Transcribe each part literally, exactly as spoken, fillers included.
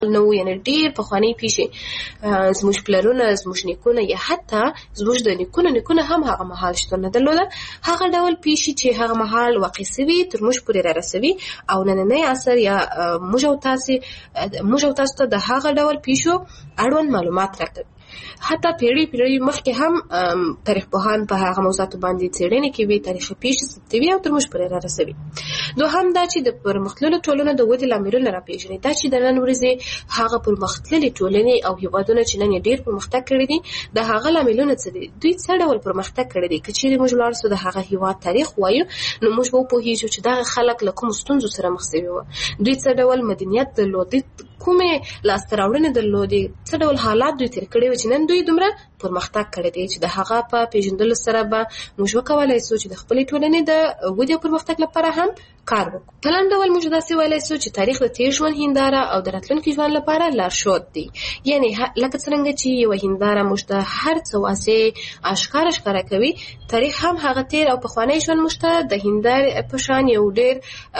نو یعنی ډیر پخوانی پیښې زموږ پلرونه زموږ نیکونه یا حتی زموږ د نیکونه نیکونه هم هغه مهال شتون نه درلوده. هغه ډول پیښې چې هغه مهال واقع سوي تر موږ پورې را رسوي او نننی عصر یا موږ او تاسو موږ او تاسو ته د هغه ډول پیښو اړوند معلومات راکوي. حتی پیړۍ پیړۍ مخکې هم تاریخ پوهان په هغه موضوعاتو باندې څېړنې کوي، تاریخي پیښې ثبتوي او تر موږ پورې را رسوي. دوهم دا چې د پرمختللو ټولنو د ودې لاملونه راپېژني، دا چې د نن ورځې هغه پرمختللې ټولنې او هېوادونه چې نن یې ډېر پرمختګ کړی دي د هغه لاملونه څه دي، دوی څه ډول پرمختګ کړی دی. که چېرې موږ لاړ سو د هغه هېواد تاریخ وایو نو موږ به وپوهېږو چې دغه خلک له کومو ستونزو سره مخ سوي وو، دوی څه ډول مدنیت درلود، کومې لاسته راوړنې درلودې، څه ډول حالات دوی تېر کړي وو چې نن دوی دومره پرمختګ کړی دی چې د هغه په پېژندلو سره به موږ وکولی سو چې د خپلې ټولنې د ودې او پرمختګ لپاره هم کار وکړو. په لنډ ډول موږ داسې ویلی سو چې تاریخ د تېر ژوند هنداره او د راتلونکي ژوند لپاره لارښود دی. یعنې لکه څرنګه چې یوه هنداره موږ ته هر څه واضح اشکاره ښکاره کوي، تاریخ هم هغه تېر او پخوانی ژوند موږ ته د هندارې په شان یو ډېر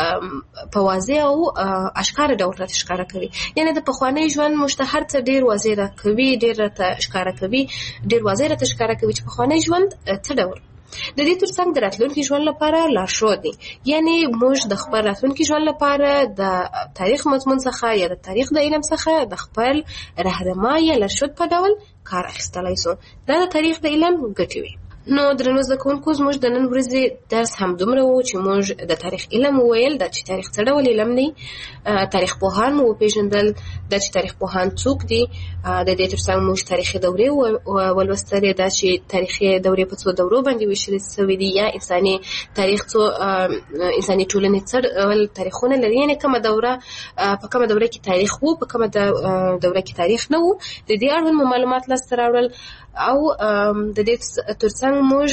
په واضح او اشکاره ډول راته ښکاره کوي. یعنې د پخوانی ژوند موږ ته هر څه ډېر واضح راکوي، ډېر راته ښکاره کوي، ډېر واضح راته ښکاره کوي چې پخوانی ژوند څه ډول. د دې ترڅنګ د راتلونکي ژوند لپاره لارښود دی. یعنې موږ د خپل راتلونکي ژوند لپاره د تاریخ مضمون څخه یا د تاریخ د علم څخه د خپل رهنما یا لارښود په ډول کار اخیستلی سو. دا د تاریخ د علم ګټې وي. نو درنو زده کوونکو، زموږ د نن ورځې درس هم دومره و چې موږ د تاریخ علم وویل، دا چې تاریخ څه ډول علم دی، تاریخ پوهان مو وپېژندل، دا چې تاریخ پوهان څوک دي، د دې ترڅنګ موږ تاریخي دورې ولوستلې، دا چې تاریخي دورې په څو دورو باندې ویشل سوي دي، یا انساني تاریخ څو انساني ټولنې څه ډول تاریخونه لري، یعنې کومه دوره په کومه دوره کې تاریخ وو، په کومه دوره کې تاریخ نه وو. د دې اړوند مو معلومات لاسته راوړل او د دې ترڅنګ موږ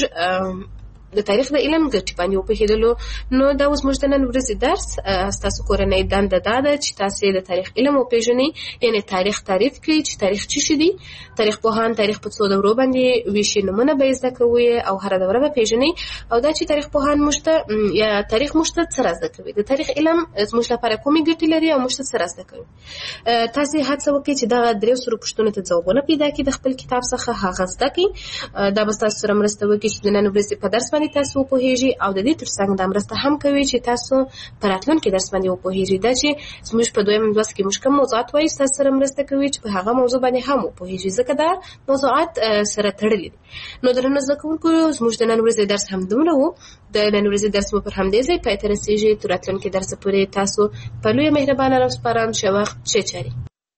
د تاریخ د علم ګټې باندې وپوهېدلو. نو دا اوس موږ د نن ورځې درس ستاسو کورنۍ دنده دا ده چې تاسې د تاریخ علم وپېژنئ، یعنې تاریخ تعریف کړئ چې تاریخ څه شی دی. تاریخ پوهان تاریخ په څو دورو باندې ویشي، نومونه به یې زده کوئ او هره دوره به پېژنئ. او دا چې تاریخ پوهان موږ ته یا تاریخ موږ ته څه را زده کوي، د تاریخ علم زموږ لپاره کومې ګټې لري او موږ ته څه را زده کوي. تاسې هڅه وکړئ چې دغه درېو سرو پوښتنو ته ځوابونه پیدا کړئ د خپل کتاب څخه، هغه زده کړئ. دا به ستاسو سره مرسته وکړي چې د نن ورځې په درس باندې تاسو وپوهېږئ او د دې ترڅنګ دا مرسته هم کوي چې تاسو په راتلونکي درس باندې وپوهېږئ. دا چې زموږ په دویم لوست کې موږ کوم موضوعات وایو، ستاسو سره مرسته کوي چې په هغه موضوع باندې هم وپوهېږئ، ځکه دا موضوعات سره تړلي دي. نو درنو زده کوونکو، زموږ د نن ورځې درس هم دومره و. د نن ورځې درس مو پر همدې ځای پای ته رسېږي. تر راتلونکي درسه پورې تاسو په لویه مهربانه راوسپارم. ښه وخت، ښې چارې.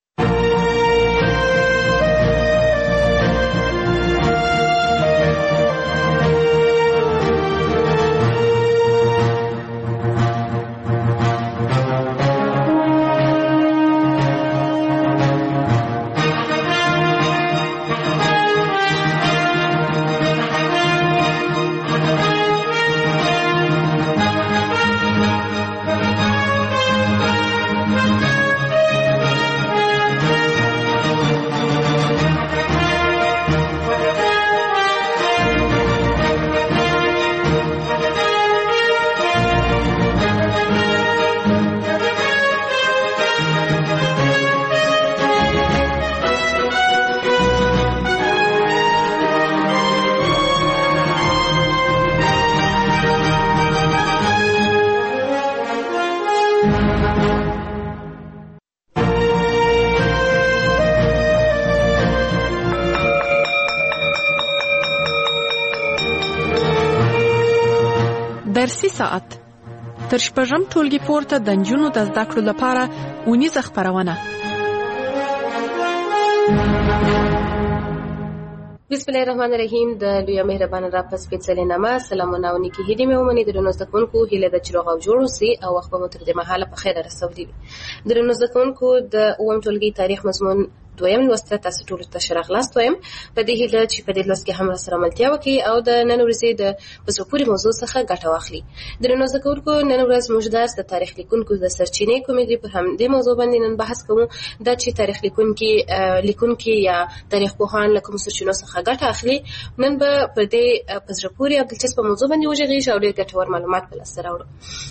درسي ساعت تر شپږم ټولګي پورته د نجونو د زده کړو لپاره اونیزه خپرونه. بسم الله الرحمن الرحیم. د لویه مهربانه را په سپېڅلې نامه سلامونه او نیکې هیلې مې ومنئ. درنو زده کوونکو، هیله ده چې روغ او جوړ اوسئ او وخت به مو تر دې مهاله په خیره رسولی وي. درنو زده کوونکو، د اووم ټولګي تاریخ مضمون دویم لوست تاسو ټول ته شرغلاست وایم په دې هیله چې په دې لوست کې هم سره ملتیا وکړي او د نن ورځې د پسپوري موضوع څخه ګټه واخلي. درنو زده کوونکو نن ورځ موږ درس د تاریخ لیکونکو د سرچینې کومې پر هم دې موضوع باندې نن بحث کوو دا چې تاریخ لیکونکي لیکونکي یا تاریخ پوهان له کوم سرچینو څخه ګټه اخلي. نن به په دې پزرپوري او دلچسپه موضوع باندې وژغېږو او ډېر ګټور معلومات په لاس راوړو.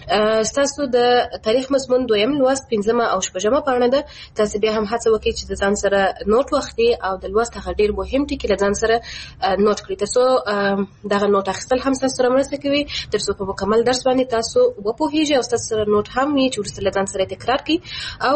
تاسو د تاریخ مضمون دویم لوست پنځمه او شپږمه پاڼه ده. تاسو بیا هم هڅه وکړئ چې د ځان سره نوٹ واخلئ او د لوست هغه ډېر مهم ټکي له ځان سره نوٹ کړئ ترڅو دغه نوٹ اخیستل هم تاسو سره مرسته کوي ترڅو په مکمل درس باندې تاسو وپوهیږئ او تاسو سره نوٹ هم وي چې وروسته له ځان سره تکرار کړئ او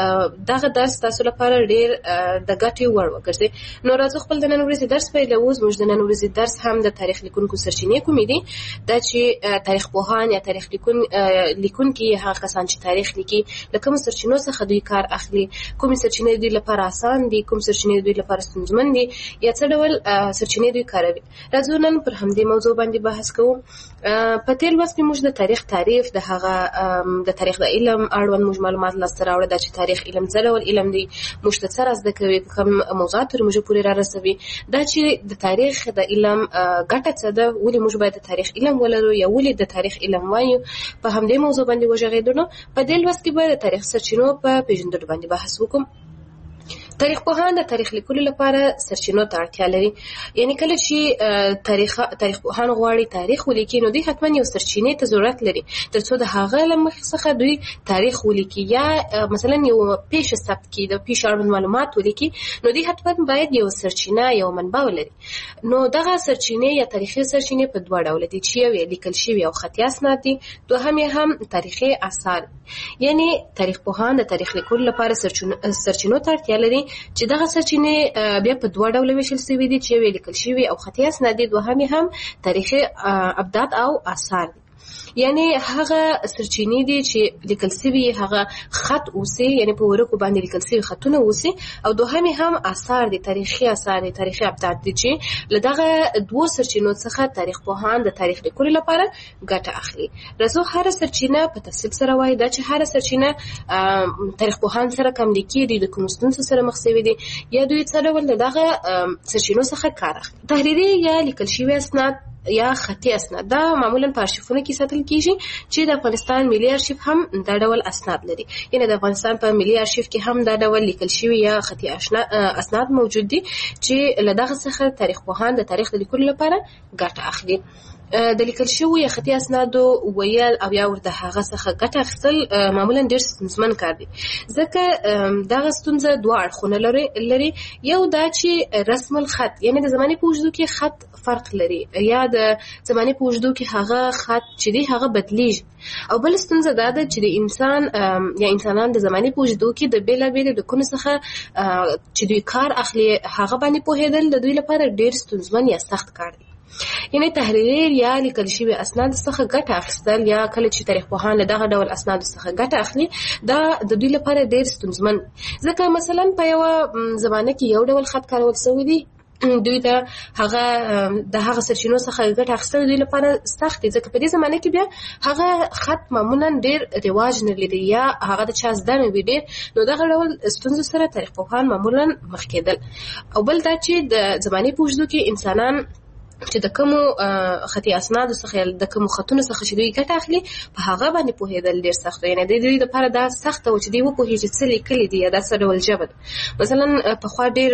دغه درس تاسو لپاره ډېر د ګټې وړ وګرځي. نو راځو خپل د نن ورځې درس پیلوو. زموږ د نن ورځې درس هم د تاریخ لیکونکو سرچینې کومې دي. دا چې تاریخ پوهان یا تاریخ لیکون لیکونکي هغه کسان چې تاریخ لیکي له کوم سرچینو څخه دوی کار اخلي، کوم سرچینې دوی لپاره آسان دي، کوم سرچینې دوی لپاره ستونزمن دي یا څه ډول سرچینې دوی کاروي. راځو نن پر همدې موضوع باندې بحث کوو. په تیر لوست کې موږ د تاریخ تعریف د هغه د تاریخ د علم اړوند موږ معلومات لاسته راوړل دا چې تاریخ علم څه ډول علم دی، موږ ته څه را زده کوي، کوم موضوعات تر موږ پورې را رسوي، دا چې د تاریخ د علم ګټه څه ده، ولې موږ باید د تاریخ علم ولرو یا ولې د تاریخ علم وایو. په همدې موضوع باندې وژغېدو. نو په دې لوست کې به د تاریخ سرچینو په پیژندلو باندې بحث وکړو. تاریخ پوهان د تاریخ لیکلو لپاره سرچینو ته اړتیا لري. یعنی کله چې تاریخ تاریخ پوهان غواړي تاریخ ولیکي نو دوی حتما یو سرچینې ته ضرورت لري ترڅو د هغه له مخې څخه دوی تاریخ ولیکي یا مثلا یو پیښه ثبت کړي د پیښې اړوند معلومات ولیکي نو دوی حتما باید یو سرچینه یو منبع ولري. نو دغه سرچینې یا تاریخي سرچینې په دوه ډول دي چې یو لیکل شوی او خطي اسناد دي، دوهم یې هم تاریخي آثار. یعنی تاریخ پوهان د تاریخ لیکلو لپاره سرچینو ته اړتیا لري چې دغه سرچینې بیا په دوه ډول ویشل شوي دي چې یو لیکل شوی او خطي اسناد دي، دوهم یې هم تاریخي ابدات او آثار دي. یعنی هغه سرچینې دي چې لیکل شوی هغه خط اوسي، یعنی په ورقو باندې لیکل شوی خطونه اوسي، او دوهم هم آثار دي، تاریخي آثار دي، تاریخي ابدات دي چې لدغه دوه سرچینو څخه تاریخ پوهان د تاریخ لیکلو لپاره ګټه اخلي. راځو هر سرچینه په تفصیل سره وایي دا چې هر سرچینه تاریخ پوهان سره کوم لیکي دي، د کوم ستونزو سره مخ شوي دي یا دوی څه ډول دغه سرچینو څخه کار اخلي. تحریري یا لیکل شوی اسناد یا خطي اسناد دا معمولا په ارشیفونو کې ساتل کیږي چې د افغانستان ملي ارشیف هم دا ډول اسناد لري. یعنی د افغانستان په ملي ارشیف کې هم دا ډول لیکل شوی یا خطي اسناد موجود دي چې له دغه څخه تاریخ پوهان د تاریخ د لیکلو لپاره ګټه اخلي. د لیکل شوی یا خطي اسنادو ویل او یا ورته هغه څخه ګټه اخیستل معمولا ډېر ستونزمن کار دی ځکه دغه ستونزه دوه اړخونه لري. یو دا چې رسم الخط یعنی د زمانې په اوږدو کې خط فرق لري یا د زمانې په اوږدو کې هغه خط چې دی هغه بدلیږي، او بل ستونزه دا ده چې د انسان یا انسانان د زمانې په اوږدو کې د بېلابېلو لیکنو څخه چې دوی کار اخلي هغه باندې پوهېدل د دوی لپاره ډېر ستونزمن یا سخت کار دی. یعنی تحریر یا لیکل شوی اسناد څخه ګټه اخیستل یا کله چې تاریخ پوهان له دغه ډول اسناد څخه ګټه اخلي دا د دوی لپاره ډېر ستونزمن ځکه مثلا په یو زمانه کې یو ډول خط کارول شوی دی، دوی د هغه د هغه سرچینو څخه ګټه اخیستل دوی لپاره سخت دي ځکه په دې زمانه کې بیا هغه خط معمولا ډېر رواج نه لري یا هغه د چا زده نه وي ډېر، نو دغه ډول ستونزو سره تاریخ پوهان معمولا مخ کېدل. او بل دا چې د زمانې په اوږدو کې انسانان چې د کومو خطي اسنادو څخه د کومو خطونو څخه چې دوی ګټه اخلي په هغه باندې پوهېدل ډېر سخت دی. یعنې د دوی لپاره دا سخته وه چې دوی وپوهېږي چې څه لیکلي دي یا دا څه ډول ژبه ده. مثلا پخوا ډېر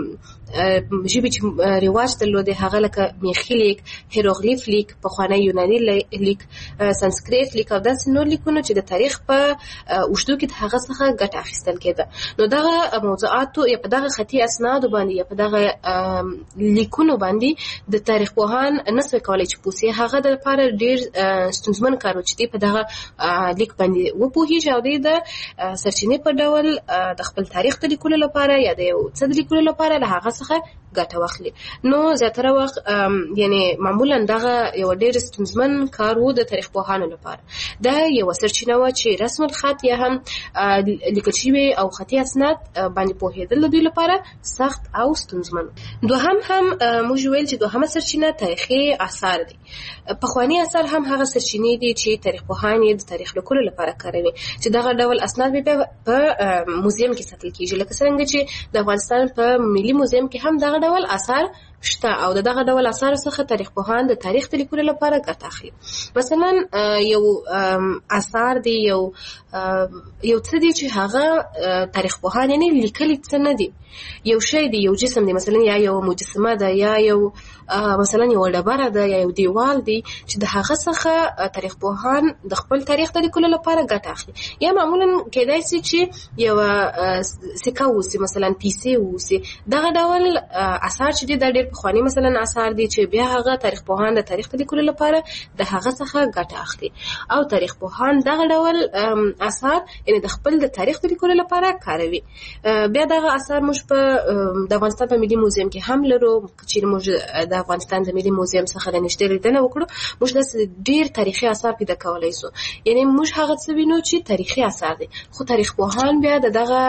ژبې چې رواج درلودې هغه لکه میخي لیک، هیروغلیف لیک، پخوانی یوناني لیک، سانسکریت لیک او داسې نور لیکونه چې د تاریخ په اوږدو کې د هغه څخه ګټه اخیستل کېده. نو دغه موضوعاتو یا په دغه خطي اسنادو باندې یا په دغه لیکونو باندې د تاریخ پوهان نسوي کولای چې پوه سي. هغه د لپاره ډېر ستونزمن کار و چې دوی په دغه لیک باندې وپوهېږي او دوی د سرچینې په ډول د خپل تاریخ د لیکلو لپاره یا د یو څه د لیکلو لپاره له هغه څخه ګټه واخلي. نو زیاتره وخت یعنی معمولا دغه یو ډېر ستونزمن کار و د تاریخ پوهانو لپاره. دا یو سرچینه و چې رسم الخط یا هم لیکل شوي او خطي اسناد باندې پوهېدل د دوی لپاره سخت او ستونزمن. دوهم هم موږ ویل چې دوهمه سرچینه تاریخي آثار دي. پخواني آثار هم هغه سرچینې دي چې تاریخ پوهان یې د تاریخ لیکلو لپاره کاروي، چې دغه ډول اسناد به په موزیم کې ساتل کیږي، لکه څنګه چې د افغانستان په ملي موزیم کې هم دغه ډول آثار شته او دغه ډول آثار څخه تاریخ پوهان د تاریخ د لیکلو لپاره ګټه اخلي. مثلا یو آثار دی، یو یو څه دی چې هغه تاریخ پوهان یعنی لیکلي څه نه دي، یو شی دی، یو جسم دی، مثلا یا یو مجسمه ده یا یو مثلا یو ډبره ده یا یو دیوال دی چې د هغه څخه تاریخ پوهان د خپل تاریخ د لیکلو لپاره ګټه اخلي. یا معمولا کېدای شي چې یو سکه ووسي، مثلا پیسې ووسي، دغه ډول آثار چې دي دا ډېر پخواني مثلا آثار دي چې بیا هغه تاریخ پوهان د تاریخ د لیکلو لپاره د هغه څخه ګټه اخلي، او تاریخ پوهان دغه ډول آثار یعنی د خپل د تاریخ د لیکلو لپاره کاروي. بیا دغه آثار موږ په د افغانستان په ملي موزیم کې هم لرو. چې موږ د افغانستان د ملي موزیم څخه د نږدې لیدنه وکړو، موږ داسې ډېر تاریخي آثار پیدا کولی سو. یعنی موږ هغه څه وینو چې تاریخي آثار دي، خو تاریخ پوهان بیا د دغه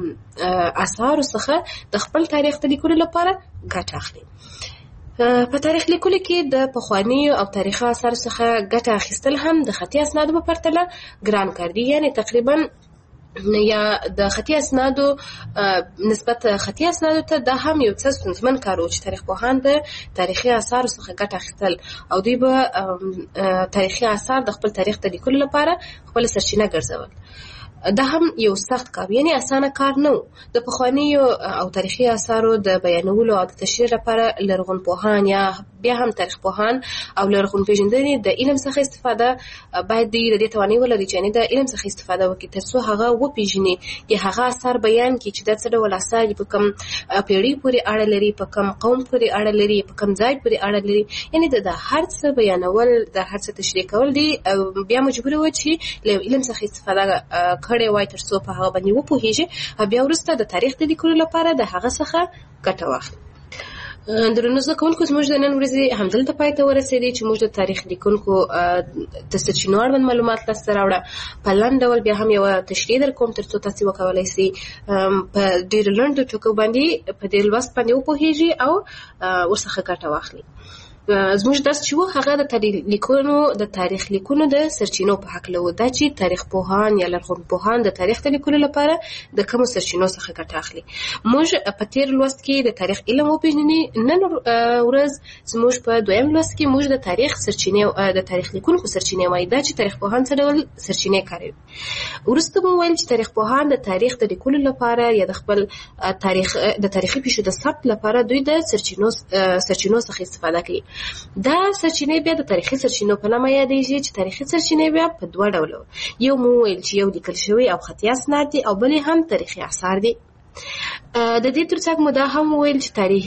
آثارو څخه د خپل تاریخ د لیکلو لپاره ګټه اخلي. په تاریخ لیکلو کې د پخوانیو او تاریخي آثارو څخه ګټه اخیستل هم د خطي اسنادو په پرتله ګران کار دي. یعنی تقریبا یا د خطي اسنادو نسبت خطي اسنادو ته دا هم یو څه ستونزمن کار و چې تاریخ پوهان د تاریخي آثارو څخه ګټه اخیستل او دوی به تاریخي آثار د خپل تاریخ د لیکلو لپاره خپل سرچینه ګرځول. دا هم یو سخت کار، یعنی اسانه کار نه و. د پخوانیو او تاریخي آثارو د بیانولو او د تشریح لپاره لرغون پوهان یا بیا هم تاریخ پوهان او لرغون پیژندنې د علم څخه استفاده باید دوی د دې توانایي ولري چې یعنې د علم څخه استفاده وکړي تر څو هغه وپېژني یا هغه آثار بیان کړي چې دا څه ډول آثار دي، په کوم پیړۍ پورې اړه لري، په کوم قوم پورې اړه لري، په کوم ځای پورې اړه لري. یعنې د هر څه بیانول، د هر څه تشریح کول دي بیا مجبور و چې له علم څخه استفاده کړې وای تر څو په هغه باندې وپوهېږي او بیا وروسته د تاریخ د لیکلو لپاره د هغه څخه ګټه واخلي. درنو زده کوونکو، زموږ د نن ورځې همدلته پای ته ورسېدې چې موږ د تاریخ لیکونکو د سرچینو اړوند معلومات لاسته راوړه. په لنډ ډول بیا هم یوه تشریح در کوم تر څو تاسې وکولی سئ په ډېرو لنډو ټکو باندې په دې لوست باندې وپوهېږي او ورڅخه ګټه واخلي. زموږ درس چې و هغه د تاریخ لیکونو د تاریخ لیکونو د سرچینو په هکله و، دا چې تاریخ پوهان یا لرغون پوهان د تاریخ د لیکلو لپاره د کومو سرچینو څخه ګټه اخلي. موږ په تېر لوست کې د تاریخ علم وپېژنې، نن ورځ زموږ په دویم لوست کې موږ د تاریخ سرچینې د تاریخ لیکونکو سرچینې وایي، دا چې تاریخ پوهان څه ډول سرچینې کاروي. وروسته مو ویل چې تاریخ پوهان د تاریخ د لیکلو لپاره یا د خپل تاریخ د تاریخي پیښو د ثبت لپاره دوی د سرچینو سرچینو څخه استفاده کوي. دا سرچینې بیا د تاریخي سرچینو په نامه یادېږي چې تاریخي سرچینې بیا په دوه ډوله، یو مو ویل چې یو لیکل شوي او خطي اسناد دي او بلې هم تاریخي آثار دي. د دې ترڅنګ مو دا هم ویل چې تاریخ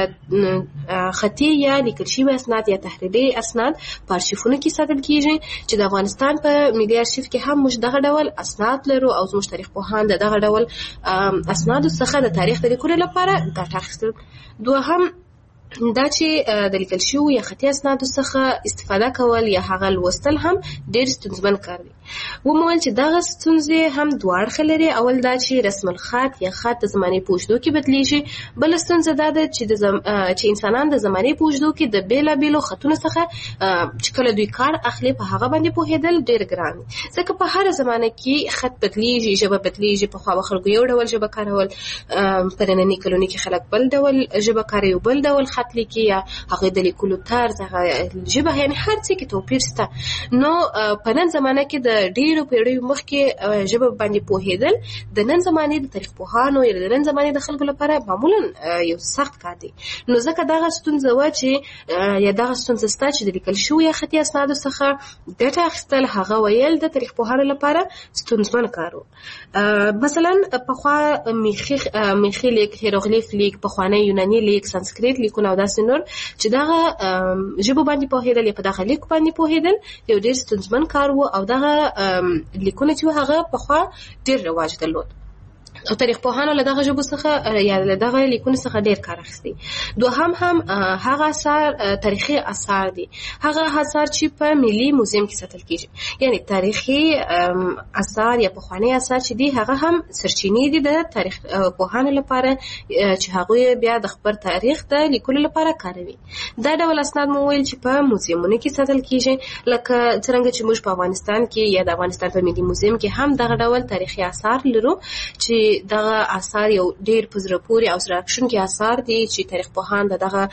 خطي یا لیکل شوي اسناد یا تحریري اسناد په ارشیفونو کې ساتل کیږي، چې د افغانستان په ملي ارشیف کې هم موږ دغه ډول اسناد لرو او زموږ تاریخ پوهان د دغه ډول اسنادو څخه د تاریخ د لیکلو لپاره ګټه اخیستل. دوهم دا چې د لیکل شوي یا خطي اسنادو څخه استفاده کول یا هغه لوستل هم ډېر ستونزمن کار دی. ومویل چې دغه ستونزې هم دوه اړخه لري. اول دا چې رسم الخط یا خط د زمانې په اوږدو کې بدلیږي. بله ستونزه دا ده چې د زم... چې انسانان د زمانې په اوږدو کې د بېلابېلو خطونو څخه چې کله دوی کار اخلي په هغه باندې پوهېدل ډېر ګران دي، ځکه په هره زمانه کې خط بدلیږي، ژبه بدلیږي. پخوا به خلکو یو ډول ژبه کارول، په ننني کلونو کې خلک بل ډول ژبه کاروي، بل ډول خط لیکي یا هغه د لیکلو طرز، هغه ژبه، یعنې هر څه کې توپیر شته. نو په نن زمانه کې د ډېرو پیړیو مخکې ژبه باندې پوهېدل د نن زمانې د تاریخ پوهانو یا د نن زمانې د خلکو لپاره معمولا یو سخت کار دی. نو ځکه دغه ستونزه وه چې یا دغه ستونزه شته چې د لیکل شوي یا خطي اسنادو څخه ګټه اخیستل هغه ویل د تاریخ پوهانو لپاره ستونزمن کار و. مثلا پخوا میخي میخي لیک، هیروغلیف لیک، پخوانی یوناني لیک، سانسکریت لیکونه او داسې نور چې دغه ژبو باندې پوهېدل یا په دغه لیک باندې پوهېدل یو ډېر ستونزمن کار و او دغه لیکونه چې هغه پخوا ډېر رواج درلود. او تاریخ پوهانو له دغه ژبو څخه یا له دغه لیکونو څخه ډیر کار اخیستی. دوهم هم هغه اثار تاریخي اثار دي، هغه اثار چې په ملي موزیم کې ساتل کیږي. یعنی تاریخي اثار یا پخوانی اثار چې دي هغه هم سرچینې دي د تاریخ پوهانو لپاره چې هغه بیا د خبر تاریخ د لیکلو لپاره کاروي. دا ډول اسناد مو ویل چې په موزیمونو کې ساتل کیږي، لکه څنګه چې موږ په افغانستان کې یا د افغانستان په ملي موزیم کې هم دغه ډول تاریخي اثار لرو چې دغه اثار یو ډیر په زړه پورې او سره اکشن کې اثار دي چې تاریخ پوهان دغه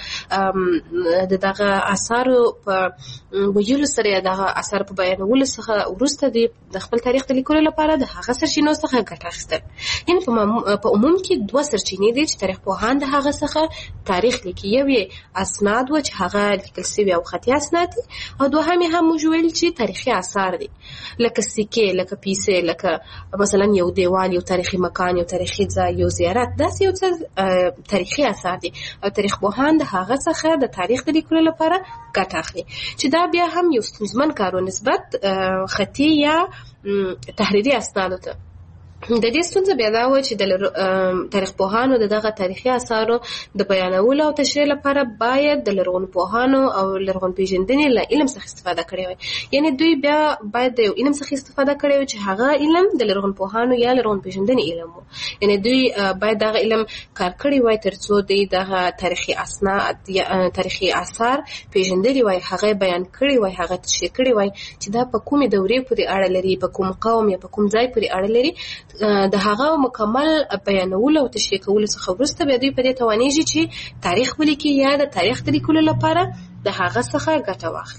د دغه اثارو په ویلو سره دغه اثار په بیانولو څخه وروسته دي د خپل تاریخ د لیکلو لپاره د هغه سرچینو څخه ګټه اخیستل. یعنی په عموم کې دوه سرچینې دي چې تاریخ پوهان د هغه څخه تاریخ لیکي، یو یې اسناد و چې هغه لیکل شوي او خطي اسناد دي، او دوهم یې هم موږ ویل چې تاریخي اثار دي لکه سکې، لکه پیسې، لکه مثلا یو دیوال، یو تاریخي مکان، یو تاریخي ځای، یو زیارت. داسې یو څه تاریخي اثار دي او تاریخ پوهان د هغه څخه د تاریخ د لیکلو لپاره ګټه اخلي، چې دا بیا هم یو ستونزمن کار و نسبت خطي یا تحریري اسنادو ته. د دې ستونزه بیا دا و چې د تاریخ پوهانو دغه تاریخي اثارو د بیانولو او تشریح لپاره باید د لرغون پوهانو او لرغون پیژندنې له علم څخه استفاده کړي وي. یعنی دوی بیا باید د علم څخه استفاده کړي وي چې هغه علم د لرغون پوهانو یا لرغون پیژندنې علم وو. یعنی دوی باید دغه علم کار کړی وای ترڅو دوی دغه تاریخي اسناد یا تاریخي اثار پیژندلي وای، هغه بیان کړی وای، هغه تشریح کړی وای چې دا په کومې دورې پورې اړه لري، په کوم قوم یا په کوم ځای پورې اړه لري. د هغه مکمل بیانولو او تشریح کولو څخه وروسته بیا دوی په دې توانیږي چې تاریخ ولیکي یا د تاریخ د لیکلو لپاره د هغه څخه ګټه واخلي.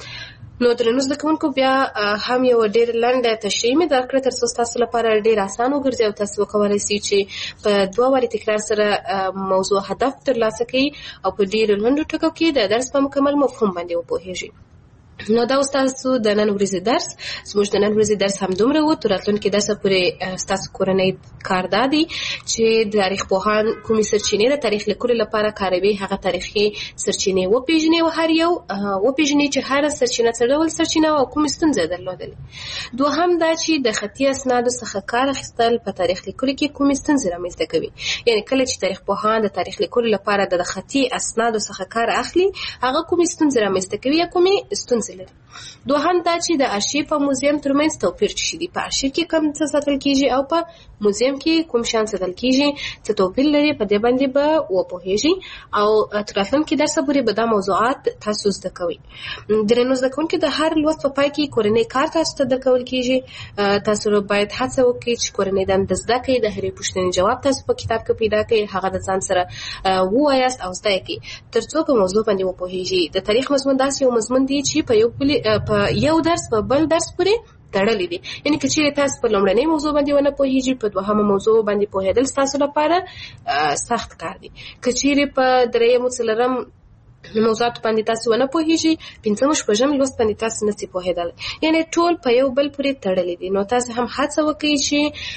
نو درنو زده کوونکو بیا هم یو ډېر لنډه تشریح مې درکړه ترڅو ستاسو لپاره ډېر اسان وګرځي او تاسو وکولای شئ چې په دوه وارې تکرار سره موضوع هدف ترلاسه کړئ او په ډېرو لنډو ټکو کې د درس په مکمل مفهوم باندې وپوهیږئ. نو دا ستاسو د نن ورځې درس. زموږ د نن ورځې درس هم دومره و. تر راتلونکي درسه پورې ستاسو کورنۍ کار دا دی چې د تاریخ پوهان کومې سرچینې د تاریخ لیکلو لپاره کاروي، هغه تاریخي سرچینې وپېژنئ او هر یو وپېژنئ چې هره سرچینه څه ډول سرچینه او کومې ستونزې درلودلې. دوهم دا چې د خطي اسنادو څخه کار اخیستل په تاریخ لیکلو کې کومې ستونزې رامنځته کوي. یعنی کله چې تاریخ پوهان د تاریخ لیکلو لپاره د خطي اسنادو څخه کار اخلي، هغه کومې ستونزې رامنځته کوي یا کومې ستونزې لري. دوهم دا چې د ارشیف او موزیم ترمنځ توپیر څه دی، په ارشیف کې کوم څه ساتل کیږي او په موزیم کې کوم شان ساتل کیږي، څه توپیر لري، په دې باندې به وپوهیږئ او تر راتلونکي درس پورې به دا موضوعات تاسو زده کوئ. درنو زده کوونکي د هر لوست په پای کې کورنۍ کار تاسو ته درکول کیږي. تاسو باید هڅه وکړئ چې کورنۍ دنده زده کړئ، د هرې پوښتنې جواب تاسو په کتاب کې پیدا کړئ، هغه د ځان سره ووایاست او زده کړئ ترڅو په موضوع باندې وپوهیږئ. د تاریخ مضمون داسې یو مضمون دی چې په یو په یو درس په بل درس پورې تړلې دي. یعنی که چیرې تاسو په لومړنۍ موضوع باندې ونه پوهیږئ، په دوهمه موضوع باندې پوهېدل ستاسو لپاره سخت کار دی. که چیرې په درېیم څلورم موضوعات باندې تاسو ونه پوهیږئ، پنځم شپږم لوست باندې تاسو نشئ پوهېدلی. یعنی ټول په یو بل پورې تړلې دي. نو تاسو هم هڅه وکړئ چې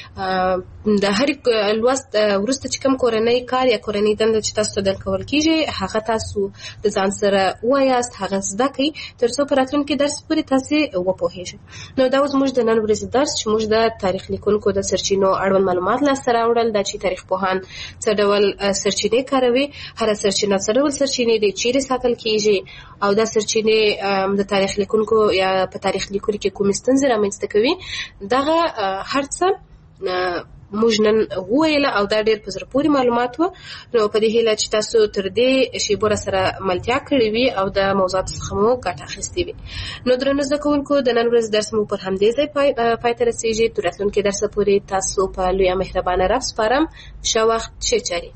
د هر لوست وروسته چې کوم کورنۍ کار یا کورنۍ دنده چې تاسو ته درکول کیږي هغه تاسو د ځان سره وایاست، هغه زده کړئ ترڅو په راتلونکي درس پورې تاسو وپوهیږئ. نو دا زموږ د نن ورځې درس چې موږ د تاریخ لیکونکو د سرچینو اړوند معلومات لاسته راوړل، دا چې تاریخ پوهان څه ډول سرچینې کاروي، هر سرچینه څه ډول سرچینې دي، چیرې ساتل کیږي او دا سرچینې د تاریخ لیکونکو یا په تاریخ لیکلو کې کومې ستونزې رامنځته کوي. دغه هر څه موږ نن وویل او دا ډېر په زړه پورې معلومات وو. نو په دې هیله چې تاسو تر دې شیبو سره ملتیا کړې وي او د موضوعاتو څخه مو ګټه اخیستې وي. نو درنو زده کوونکو د نن ورځې درس مو پر همدې ځای پای ته رسېږي. تر راتلونکي درسه پورې تاسو په لویه مهربانه رب سپارم. ښه وخت، ښې چارې.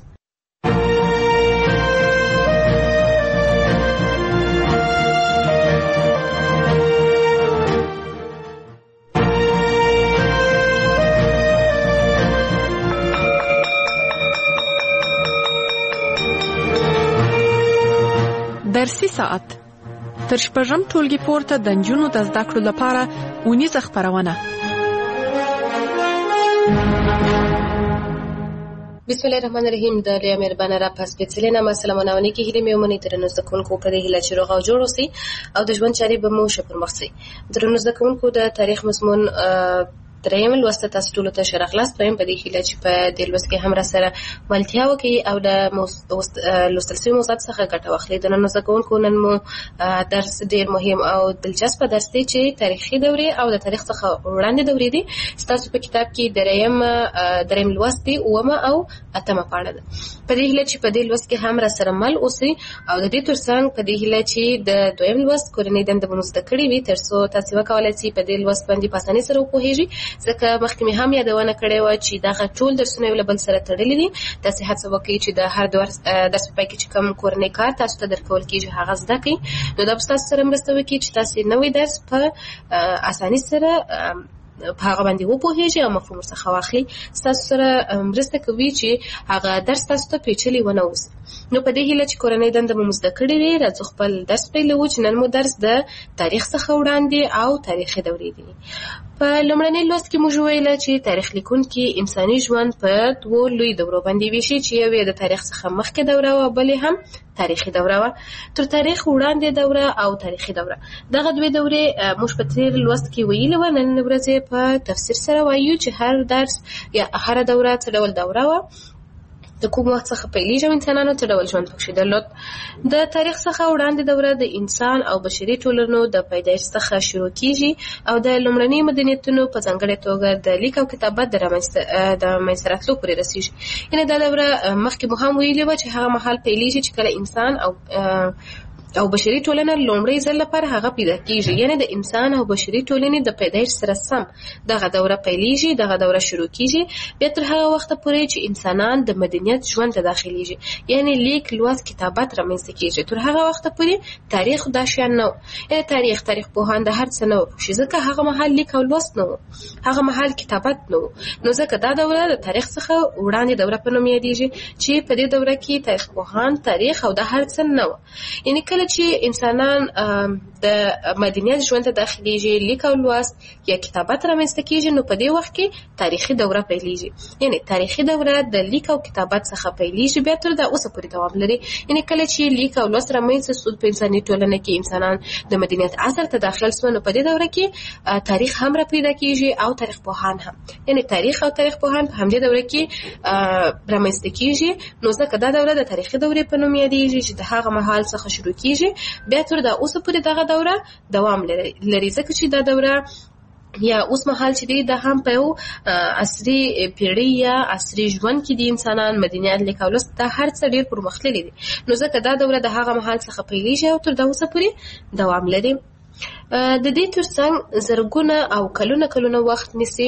درسي ساعت تر شپږم ټولګي پورته د نجونو د زده کړو لپاره اونیزه خپرونه. بسم الله الرحمن الرحیم. د لوی مهربانه را پس سپېڅلې نامه سلامونه ونې کې هیلې مې ومنئ. درنو زده کوونکو په دې هیله چې روغ او جوړ اوسئ او د ژوند چارې به مو ښه پرمخ ځي. درنو زده کوونکو د تاریخ مضمون دریم لوست تاسو ټول ته شرغلاس پایم په دې هیله چې په دې لوست کې هم را سره ملتیا وکړي او د لوستل شوي موضوعات څخه ګټه واخلي. د نن زده کوونکو نن مو درس ډېر مهم او دلچسپه درس دی چې تاریخي دورې او د تاریخ څخه وړاندې دورې دي. ستاسو په کتاب کې دریم دریم لوست دی اومه او اتمه پاڼه ده. په دې هیله چې په دې لوست کې هم را سره مل اوسئ او د دې ترڅنګ په دې هیله چې د دویم لوست کورنۍ دنده مو زده کړې وي تر څو تاسو وکولای شئ په دې لوست باندې په اسانۍ سره وپوهیږئ. ځکه مخکې مې هم یادونه کړې وه چې دغه ټول درسونه یو له بل سره تړلي دي. تاسې هڅه وکړئ چې د هر درس په پای کې چې کوم کورنۍ کار تاسو ته درکول کېږي هغه زده کړئ. نو دا به ستاسو سره مرسته وکړي چې تاسې نوی درس په اسانۍ سره په هغه باندې وپوهیږئ او مفهوم ورڅخه واخلئ. ستاسو سره مرسته کوي چې هغه درس تاسو ته پیچلی ونه اوسي. نو په دې هیله چې کورنۍ دنده مو زده کړې وي راځو خپل درس پیلوو چې نن مو درس د تاریخ څخه وړاندې او تاریخي دورې دي. په لومړني لوست کې موږ ویله چې تاریخ لیکونکي انساني ژوند په دوو لوی دورو باندې ویشي چې یو یې د تاریخ څخه مخکې دوره وه بلې هم تاریخي دوره وه. تر تاریخ وړاندې دوره او تاریخي دوره دغه دوې دورې موږ په تېر لوست کې ویلې وه. نن ورځ په تفسیر سره وایو چې هر درس یا هره دوره څه ډول دوره وه، د کوم وخت څخه پیلېږي او انسانانو څه ډول ژوند پکښې درلود. د تاریخ څخه وړاندې دوره د انسان او بشري ټولنو د پیدایښت څخه شروع کېږي او د لومړني مدنیتونو په ځانګړې توګه د لیک او کتابت د منځته راتلو پورې رسېږي. یعنې دا دوره مخکې مو هم ویلې وه چې هغه مهال پیلېږي چې کله انسان او او بشري ټولنه لومړی ځل لپاره هغه پیدا کېږي. یعنې د انسان او بشري ټولنې د پیدایښت سره سم دغه دوره پیلېږي، دغه دوره شروع کېږي. بیا تر هغه وخته پورې چې انسانان د مدنیت ژوند ته داخلېږي، یعنې لیک لوست کتابت رامنځته کېږي. تر هغه وخته پورې تاریخ دا شیان نه و. یعنې تاریخ تاریخ پوهان د هر څه نه وپوښي، ځکه هغه مهال لیک او لوست نه و، هغه مهال کتابت نه و. نو ځکه دا دوره د تاریخ څخه وړاندې دوره په نوم یادېږي چې په دې دوره کې تاریخ پوهان تاریخ او د هر څه نه و. یعنې کله چې انسانان د مدنیت ژوند ته داخلېږي، لیک او لوست یا کتابت رامنځته کېږي، نو په دې وخت کې تاریخي دوره پیلېږي. یعنې تاریخي دوره د لیک او کتابت څخه پیلېږي، بیا تر دا اوسه پورې دوام لري. یعنې کله چې لیک او لوست رامنځته سو په انساني ټولنه کې انسانان د مدنیت عصر ته داخل سول، نو په دې دوره کې تاریخ هم را پیدا کېږي او تاریخ پوهان هم. یعنې تاریخ او تاریخ پوهان په همدې دوره کې رامنځته کېږي. نو ځکه دا دوره د تاریخي دورې په نوم یادېږي چې د هغه مهال څخه شروع کېږي، بیا تر دا اوسه پورې دغه دوره دوام لري. ځکه چې دا دوره یا اوس مهال چې دی دا هم په یو عصري پیړۍ یا عصري ژوند کې دي انسانان مدنیت لیک او لوست دا هر څه ډېر پرمختللي دي. نو ځکه دا دوره د هغه مهال څخه پیلېږي او تر دا اوسه پورې دوام لري. د دې ترڅنګ زرګونه او کلونه کلونه وخت نیسي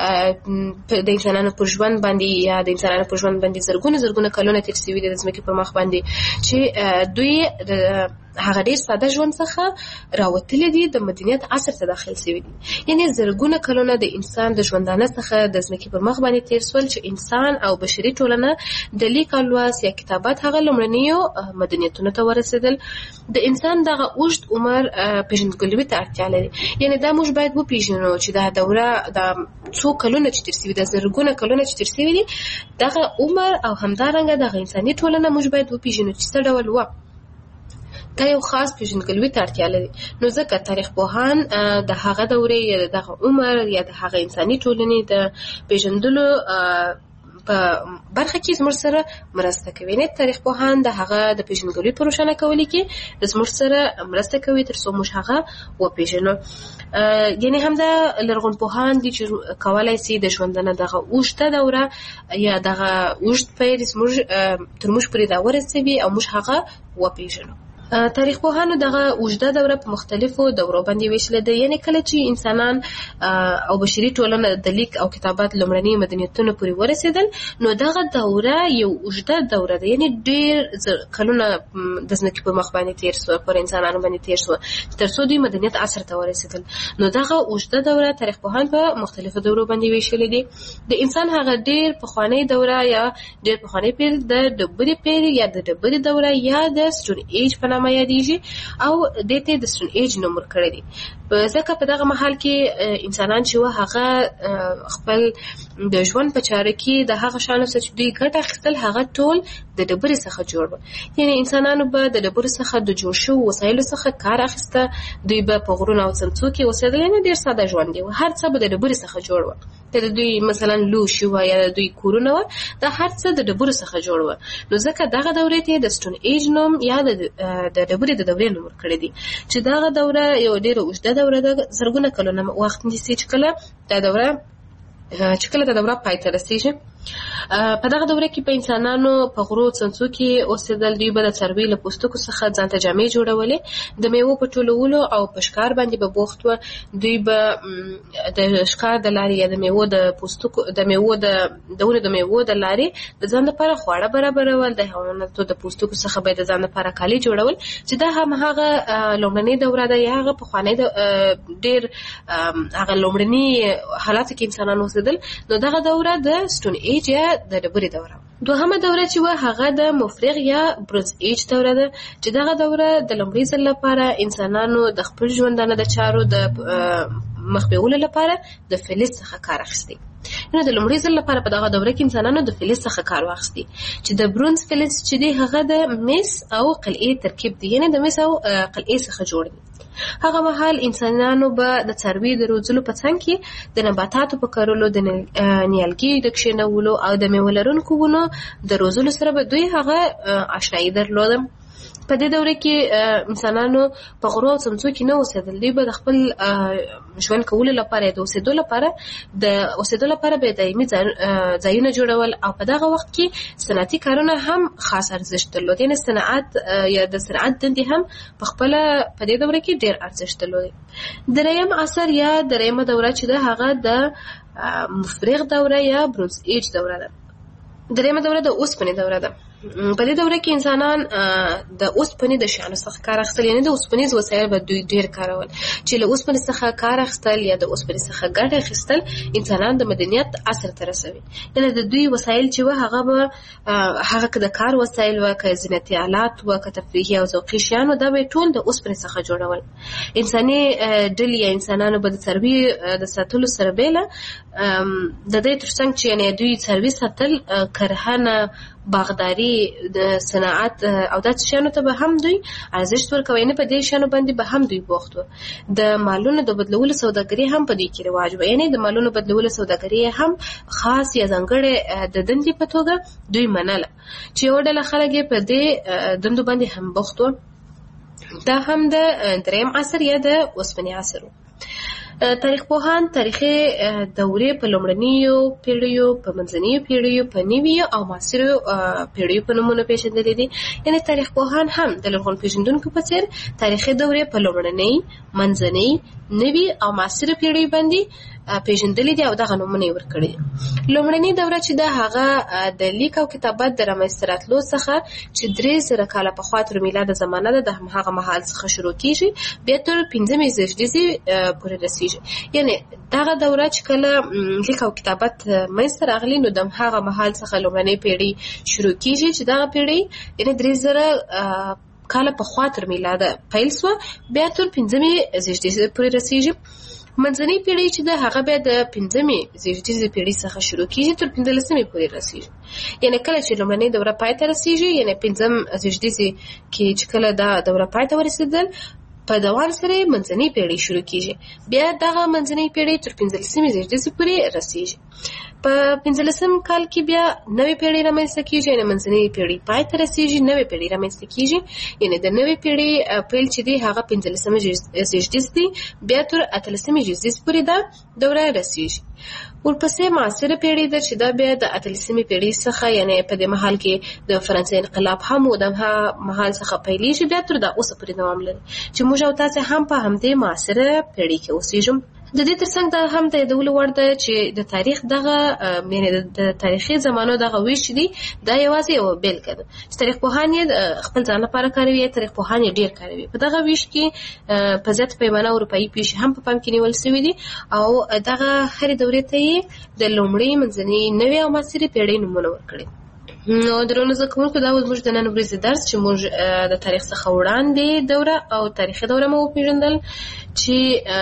د انسانانو پر ژوند باندې یا د انسانانو پر ژوند باندې زرګونه زرګونه کلونه تېر شوي دي د ځمکې پر مخ باندې چې دوی هغه ډېر ساده ژوند څخه راوتلي دي، د مدنیت عصر ته داخل شوي دي. یعنې زرګونه کلونه د انسان د ژوندانه څخه د ځمکې پر مخ باندې تېر شول چې انسان او بشري ټولنه د لیک او لوست یا کتابت هغه لومړنیو مدنیتونو ته ورسېدل. د انسان دغه اوږد عمر پېژندګلوي ته اړتیا لري. یعنې دا موږ باید وپېژنو چې دا دوره دا څو کلونه چې تېر شوي، دا زرګونه کلونه چې تېر شوي دي، دغه عمر او همدارنګه دغه انساني ټولنه موږ باید وپېژنو چې څه ډول وه. دا یو خاص پېژندګلوي ته اړتیا لري. نو ځکه تاریخ پوهان د هغه دورې یا د دغه عمر یا د هغه انساني ټولنې د پېژندلو په برخه کې زموږ سره مرسته کوي. نه تاریخ پوهان د هغه د پېژندګلوي په روښانه کولو کې زموږ سره مرسته کوي تر څو موږ هغه وپېژنو. یعنې همدا لرغونپوهان دي چې کولی سي د ژوندانه دغه اوږده دوره یا دغه اوږد پیل زموږ تر موږ پورې دا ورسوي او موږ هغه وپېژنو. تاریخ پوهانو دغه اوږده دوره په مختلفو دورو باندې ویشلې ده. یعنې کله چې انسانان او بشري ټولنه د لیک او کتابت لومړني مدنیتونو پورې ورسېدل، نو دغه دوره یو اوږده دوره ده. یعنې ډېر کلونه د ځمکې په مخ باندې تېر سوه، پر انسانانو باندې تېر سوه تر څو دوی مدنیت عصر ته ورسېدل. نو دغه اوږده دوره تاریخ پوهان په مختلفو دورو باندې ویشلې دي. د انسان هغه ډېر پخوانۍ دوره یا ډېر پخوانی پیل د ډبرې پیل یا د ډبرې دوره یا د سټون ایج په نامه یادېږي او دې ته د سټون ایج نوم ورکړی دی. ځکه په دغه مهال کې انسانان چې وه هغه خپل د ژوند په چاره کې د هغه شانو څخه چې دوی ګټه اخیستل هغه ټول د ډبرې څخه جوړ و. یعنی انسانانو به د ډبرې څخه د جوړ شوو وسایلو څخه کار اخیسته. دوی به په غرونو او څمڅو کې اوسېدل، یعنی ډېر ساده ژوند دی. هر څه به د ډبرې څخه جوړ و. د دوی مثلا لوښي وو یا د دوی کورونه وو، دا هر څه د ډبرو څخه جوړ و. نو ځکه دغه دورې ته د سټون ایج نوم یا د د ډبرې د دورې نوم ورکړی دی، چې دغه دوره یو ډېره اوږده دوره ده، زرګونه کلونه وخت نیسي چې کله دا دوره چې کله دا دوره پای ته رسېږي. په دغه دوره کې په انسانانو په غرو څمڅو کې اوسېدل. دوی به د څاروي له پوستکو څخه ځان ته جامې جوړولې، د میوو په ټولولو او په ښکار باندې به بوخت وو. دوی به د ښکار د لارې یا د میوو د پوستکو د میوو د د ونو د میوو د لارې د ځان لپاره خواړه برابرول. د حیواناتو د پوستکو څخه به د ځان لپاره کالي جوړول، چې دا هم هغه لومړنۍ دوره ده یا هغه پخوانۍ ډېر هغه لومړني حالاتو کې انسانان اوسېدل. نو دغه دوره د سټون ایج یا د ډبرې دوره. دوهمه دوره چې وه هغه د مفرغ یا برونز ایج دوره ده، چې دغه دوره د لومړي ځل لپاره انسانانو د خپل ژوندانه د چارو د مخ بیولو لپاره د فلز څخه کار اخیستی. نو د لومړي ځل لپاره په دغه دوره کې انسانانو د فلز څخه کار واخیستی، چې د برونز فلز چې دی هغه د مس او قلعې ترکیب دی، یعنی د مس او قلعې څخه جوړ دی. هغه مهال انسانانو به د څاروي د روزلو په څنګ کې د نباتاتو په کرلو، د نیالګي د کښېنولو او د میوه لرونکو ونو د روزلو سره به دوی هغه آشنایي درلوده. په دې دوره کې انسانانو په غرو او څمڅو کې نه اوسېدل. دوی به د خپل ژوند کولو لپاره د اوسېدو لپاره د اوسېدو لپاره به دایمي ځایونه جوړول، او په دغه وخت کې صنعتي کارونه هم خاص ارزښت درلود. یعنې صنعت یا د صنعت دندې هم په خپله په دې دوره کې ډېر ارزښت درلود. دریم عصر یا دریمه دوره چې ده هغه د مفرغ دوره یا برونز ایج دوره ده. دریمه دوره د اوسپنې دوره ده. په دې دوره کې انسانان د اوسپنې د شیانو څخه کار اخیستل، یعنې د اوسپنیز وسایل به دوی ډېر کارول. چې له اوسپنې څخه کار اخیستل یا د اوسپنې څخه ګټه اخیستل انسانان د مدنیت عصر ته رسوي. یعنې د دوی وسایل چې وه هغه به هغه که د کار وسایل وه، که زینتي آلات وه، که تفریحي او ذوقي شیان وه، دا به ټول د اوسپنې څخه جوړول. انساني ډلې یا انسانانو به د څاروي د ساتلو سره بیله د دې تر څنګ چې یعنې دوی څاروي ساتل، کرهنه، باغداري، د صنعت او داسې شیانو ته به هم دوی ارزښت ورکوي. نه په دې شیانو باندې به هم دوی بوخت وو. د مالونو د بدلولو سوداګري هم په دې کې رواج و، یعنې د مالونو بدلولو سوداګري هم خاص یا ځانګړې د دندې په توګه دوی منله، چې یو ډله خلک یې په دې دندو باندې هم بوخت وو. دا هم د دریم عصر یا د اوسپنې عصر و. تاریخ پوهان تاریخي دورې په لومړنیو پیړیو، په منځنیو پیړیو، په نویو او معاصرو پیړیو په نومونو پیژندلې دي. یعنې تاریخ پوهان هم د لرغون پیژندونکو په څېر تاریخي دورې په لومړنۍ، منځنۍ، نوي او معاصرو پیړیو باندې پیژندلې دي او دغه نومونه یې ورکړي دي. لومړنۍ دوره چې ده هغه د لیک او کتابت د رامنځته راتلو څخه چې درې زره کاله پخوا تر میلاده زمانه ده، د هغه مهال څخه شروع کېږي، بیا تر پنځمې زېږدیزې پورې رسېږي. یعنې دغه دوره چې کله لیک او کتابت منځته راغلي، نو د هغه مهال څخه لومړنۍ پیړۍ شروع کېږي، چې دغه پیړۍ یعنې درې زره کاله پخوا تر میلاده پیل سوه، بیا تر پنځمې زېږدیزې پورې رسېږي. منځنۍ پیړۍ چې ده هغه بیا د پنځمې زېږدیزې پیړۍ څخه شروع کېږي تر پنځلسمې پورې رسېږي. یعنې کله چې لومړنۍ دوره پای ته رسېږي، یعنې پنځم زېږدیزې کې چې کله دا دوره پای ته ورسېدل، په دوام سره منځنۍ پیړۍ شروع کېږي، بیا دغه منځنۍ پیړۍ تر پنځلسمې زېږدیزې پورې رسېږي. په پنځلسم کال کې بیا نوې پیړۍ رامنځته کېږي، یعنې منځنۍ پیړۍ پای ته رسېږي، نوې پیړۍ رامنځته کېږي. یعنې د نوې پیړۍ پیل چې دی هغه پنځلسمه زېږدیز دی، بیا تر اتلسمې زېږدیز پورې دا دوره رسېږي. ورپسې معاصره پیړۍ ده چې دا بیا د اتلسمې پیړۍ څخه، یعنې په دې مهال کې د فرانسې انقلاب هم و، د مهال څخه پیلېږي، بیا تر دا اوسه پورې دوام لري، چې موږ او تاسې هم په همدې معاصره پیړۍ کې اوسېږو. د دې ترڅنګ دا هم د یادولو وړ ده چې د تاریخ دغه یعنې د تاریخي زمانو دغه ویش دی، دا یوازې یوه بېلګه ده چې تاریخ پوهان یې خپل ځان لپاره کاروي، تاریخ پوهان یې ډېر کاروي. په دغه ویش کې په زیاته پیمانه اروپایي پیښې هم په پام کې نیول سوي دي، او دغه هرې دورې ته یې د لومړۍ، منځنۍ، نوې او معاصرې پیړۍ نومونه ورکړي. نو درنو زده کوونکو دا زموږ د نن ورځې درس چې موږ د تاریخ څخه وړاندې دوره او تاریخي دوره مو وپېژندل چې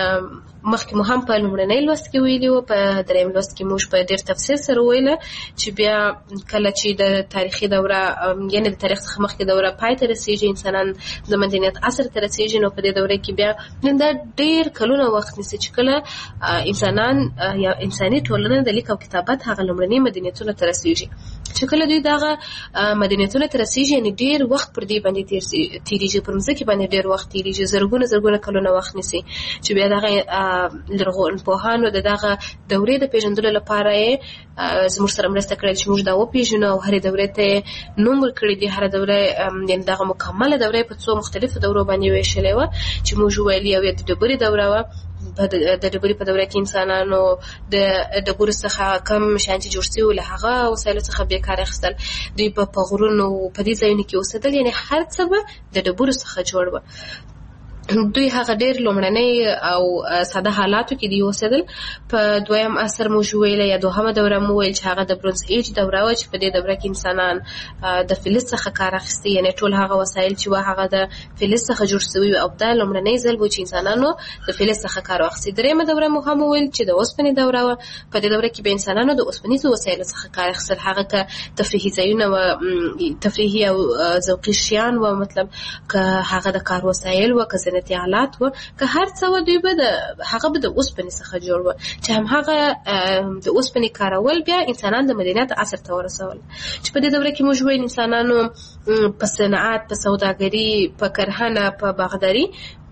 مخکې مو هم په لومړنۍ لوست کې ویلي وو، په درېیم لوست کې موږ په ډېر تفصیل سره وویله چې بیا کله چې د تاریخي دوره یعنې د تاریخ څخه مخکې دوره پای ته رسېږي، انسانان د مدنیت عصر ته رسېږي، نو په دې دوره کې بیا دا ډېر کلونه وخت نیسي چې کله انسانان یا انساني ټولنه د لیک او کتابت هغه لومړني مدنیتونو ته رسېږي. چې کله دوی دغه مدنیتونو ته رسېږي یعنې ډېر وخت پر دې باندې تېرېږي، پر مځکې باندې ډېر وخت تېرېږي، زرګونه زرګونه کلونه وخت نیسي چې بیا دغه لرغونپوهانو د دغه دورې د پېژندلو لپاره یې زموږ سره مرسته کړې چې موږ دا وپېژنو او هرې دورې ته یې نوم ورکړی دی. هره دوره یعنې دغه مکمله دوره په څو مختلفو دورو باندې ویشلې وه چې موږ وویل یو یې د ډبرې دوره وه. د ډبرې په دوره کې انسانانو د ډبرو څخه کم شیان چې جوړ شوي وو له هغه وسایلو څخه بیا کار اخیستل، دوی به په غرونو په دې ځایونو کې اوسېدل، یعنې هر څه به د ډبرو څخه جوړ وه. دوی هغه ډېر لومړنۍ او ساده حالاتو کې دی اوسېدل. په دویم عصر مو ویله یا دوهمه دوره مو ویل چې هغه د برونز ایج دوره وه چې په دې دوره کې انسانان د فلز څخه کار اخیستی، یعنې ټول هغه وسایل چې وه هغه د فلز څخه جوړ شوي او دا لومړنی ځل و چې انسانانو د فلز څخه کار واخیستی. درېیمه دوره مو هم ویل چې د اوسپنې دوره وه. په دې دوره کې به انسانانو د اوسپنیزو وسایلو څخه کار اخیستل، هغه که تفریحي ځایونه وه، تفریحي او ذوقي شیان وه، مطلب که هغه د کار وسایل وه، که زینتي آلات وه، که هر څه وه، دوی به د هغه به د اوسپنې څخه جوړ وه چې همهغه د اوسپنې کارول بیا انسانان د مدنیت عصر ته ورسول. چې په دې دوره کې موږ ویل انسانانو په صنعت، په سوداګري، په کرهنه، په باغداري،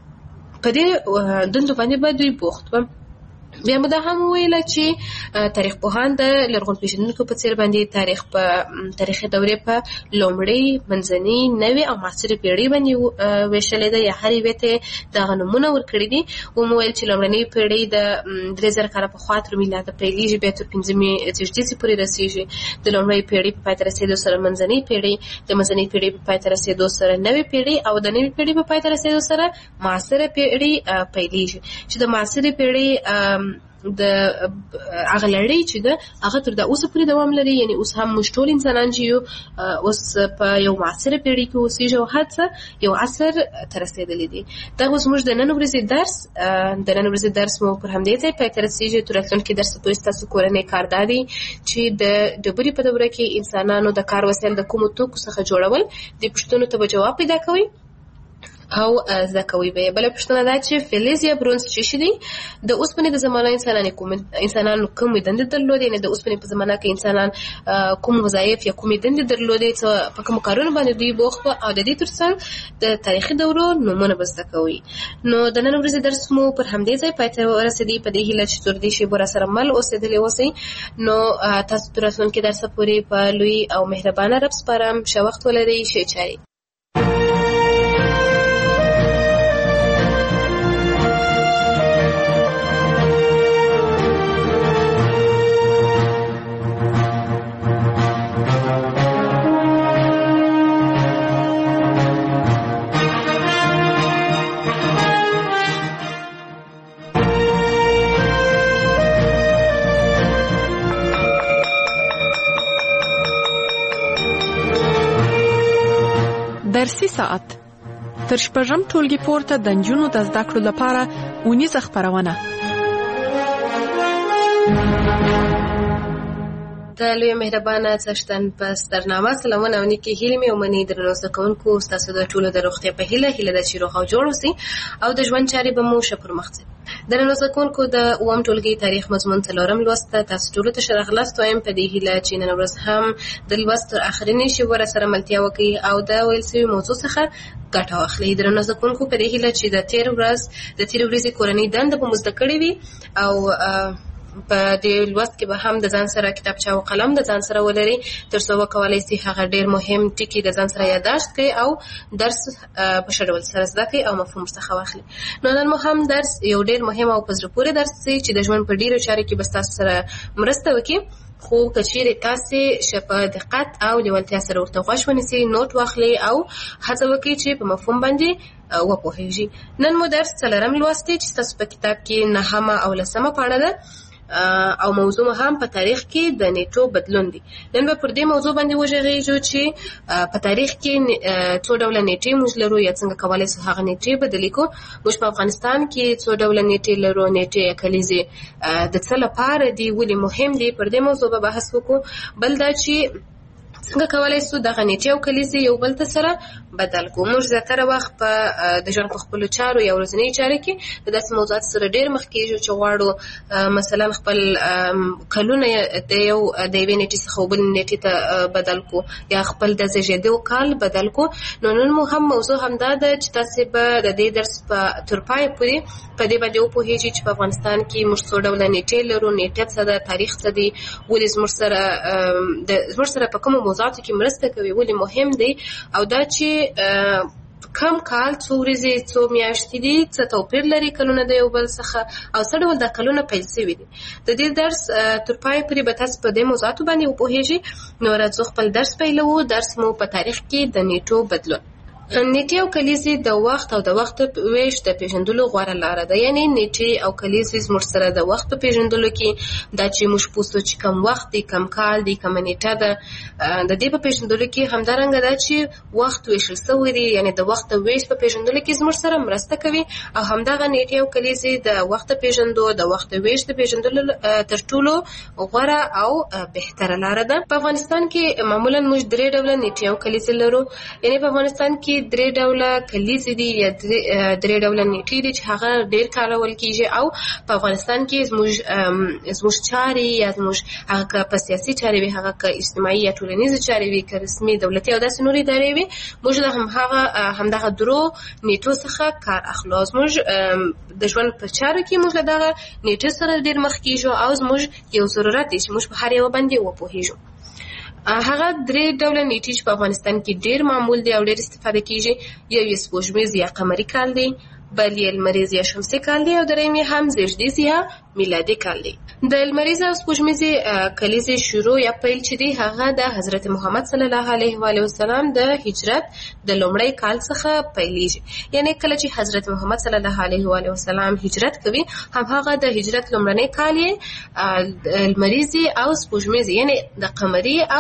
په دې دندو باندې به دوی بوخت وه. بیا مو دا هم وویله چې تاریخ پوهان د لرغون پېژندونکو په څېر باندې تاریخ په تاریخي دورې په لومړۍ، منځنۍ، نوې او معاصرې پیړۍ باندې ویشلې ده یا هر یوې ته دغه نومونه ورکړي دي. ومو ویل چې لومړنۍ پیړۍ د درې زره کاله پخوا تر میلاده پیلېږي، بیا تر پنځمې زېږدیزې پورې رسېږي. د لومړۍ پیړۍ په پای ته رسېدو سره منځنۍ پیړۍ، د منځنۍ پیړۍ په پای ته رسېدو سره نوې پیړۍ او د نوې پیړۍ په پای ته رسېدو سره معاصره پیړۍ پیلېږي. چې د معاصرې پیړۍ د هغه لړۍ چې ده هغه تر دا اوسه پورې دوام لري، یعنې اوس هم موږ ټول انسانان چې یو اوس په یو معاصره پیړۍ کې اوسېږو او هر څه یو عصر ته رسېدلی دي. دا اوس موږ د نن ورځې درس د نن ورځې درس مو پر همدې ځای پای ته رسېږي. تر راتلونکي درس پورې ستاسو کورنی کار دا دی چې د ډبرې په دوره کې انسانانو د کار وسایل د کومو توکو څخه جوړول، دې پوښتنو ته به جواب پیدا کوئ او زده کوي به. بله پوښتنه دا چې فلز یا برونز څه شی دی؟ د اوسپنې د زمانه انسانانو کوم انسانانو کومې دندې درلودې، یعنې د اوسپنې په زمانه کې انسانان کوم وظایف یا کومې دندې درلودې، څه په کومو کارونو باندې دوی بوخت وو، او د دې ترڅنګ د تاریخي دورو نومونه به زده کوئ. نو د نن ورځې درس مو پر همدې ځای پای ته ورسېدی. په دې هیله چې تر دې شیبو راسره مل اوسېدلي اوسئ. نو تاسو تر راتلونکي درسه پورې په لوی او مهربانه رب سپارم. ښه وخت ولرئ، ښې چارې. درسي ساعت تر شپږم ټولګي پورته د نجونو د زده کړو لپاره اونیزه خپرونه. د لوی مهربانه څښتن په سترنامه سلامونه او نیکې هیلې مې ومنئ. درنو زده کوونکو، ستاسو د ټولو د روغتیا په هیله هیله ده چې روغ او جوړ اوسئ او د ژوند چارې به مو ښه پرمخ ځي. درنو زده کوونکو، د اووم ټولګي تاریخ مضمون څلورم لوست ته تاسو ټولو ته ښه راغلاست وایم په دې هیله چې نن ورځ هم د لوست تر اخرینۍ شېبو راسره ملتیا وکړئ او د ویل سوي موضوع څخه ګټه واخلئ. درنو زده کوونکو، په دې هیله چې د تېر ورځ د تېرې ورځې کورنۍ دنده به مو زده کړې وي او په دې لوست کې به هم د ځان سره کتابچه او قلم د ځان سره ولرئ تر څو وکولای شئ هغه ډېر مهم ټکي د ځان سره یادداشت کړئ او درس په ښه ډول سره زده کړئ او مفهوم څخه واخلئ. نو نن مو هم درس یو ډېر مهم او په زړه پورې درس دی چې د ژوند په ډېرو چارو کې به ستاسو سره مرسته وکړي. خو که چیرې تاسې ښه په دقت او لیوالتیا سره ورته غوږ ونیسئ، نوټ واخلئ او هڅه وکړئ چې په مفهوم باندې وپوهېږئ. نن مو درس څلورم لوست دی چې ستاسو په کتاب کې نهمه او لسمه پاڼه ده. او موضوع هم په تاریخ کې د نیټو بدلون دی. نن به پر دې موضوع باندې وژغېږو چې په تاریخ کې څو ډوله نیټې موږ لرو یا څنګه کولی شو هغه نیټې بدلې کړو. موږ په افغانستان کې څو ډوله نیټې لرو، نیټې یا کلیزې د څه لپاره دي، ولې مهم دي، پر دې موضوع به بحث وکړو. بل دا چې څنګه کولی شو دغه نیټې او کلیزې یو بل ته سره بدل کړو. موږ زیاتره وخت په د ژوند په خپلو چارو یا ورځنیو چارو کې د داسې موضوعاتو سره ډېر مخ کېږو چې غواړو مثلا خپل کلونه د یو د یوې نیټې څخه بل نیټې ته بدل کړو یا خپل د زېږېدو کال بدل کړو. نو نن مو هم موضوع همدا ده چې تاسې به د دې درس په تر پایه پورې په دې باندې وپوهېږئ چې په افغانستان کې موږ څو ډوله نیټې لرو، نیټه څه ده، تاریخ څه دی، ولې زموږ سره زموږ سره په کومو موضوعاتو کې مرسته کوي، ولې مهم دی، او دا چې کم کال څو ورځې څو میاشتې دي، څه توپیر لري کلونه د یو بل څخه، او څه ډول دا کلونه پیل شوي دي. د دې درس تر پایه پورې به تاسو په دې موضوعاتو باندې وپوهېږئ. نو راځو خپل درس پیلوو. درس مو په تاریخ کې د نیټو بدلون. نیټې او کلیزې د وخت او د وخت ویش د پیژندلو غوره لاره ده. یعنی نیټې او کلیزې زموږ سره د وخت په پیژندلو کې دا چې موږ پوښتو چې کم وخت دی، کم کال دی، کم نیټه ده، د دې په پیژندلو کې همدارنګه دا چې وخت ویشل شوی دی، یعنی د وخت ویش په پیژندلو کې زموږ سره مرسته کوي. او همدغه نیټې او کلیزې د وخت پیژندو د وخت ویش د پیژندلو تر ټولو غوره او بهتره لاره ده. په افغانستان کې معمولا موږ درې ډوله نیټې او کلیزې لرو. یعنی په افغانستان کې درې ډوله کلیزې دي یا درې ډوله نیټې دي چې هغه ډېر کارول کېږي. او په افغانستان کې زموږ زموږ چارې یا زموږ هغه که په سیاسي چارې وي، هغه که اجتماعي یا ټولنیزې چارې وي، که رسمي دولتي او داسې نورې ادارې وي، موږ د همهغه همدغه درو نیټو څخه کار اخلو. زموږ د ژوند په چارو کې موږ له دغه نیټو سره ډېر مخ کېږو او زموږ یو ضرورت دی چې موږ په هر یوه باندې وپوهېږو. هغه درې ډوله نیټې چې په افغانستان کې ډېر معمول دي او ډېر استفاده کېږي، یو یې سپوږمیز یا قمري کال دی، بل یې لمریز یا شمسي کال دی، او درېیم یې هم زیږدیز یا میلادي کال دی. د لمریز او سپوږمیزې کلیزې شروع یا پیل چې دی هغه د حضرت محمد صلی الله علیه و آله وسلم د هجرت د لومړی کال څخه پیلېږي. یعنی کله چې حضرت محمد صلی الله علیه و آله وسلم هجرت کوي، هم هغه د هجرت لومړنی کال یې لمریزي او سپوږمیزې یعنی د قمري او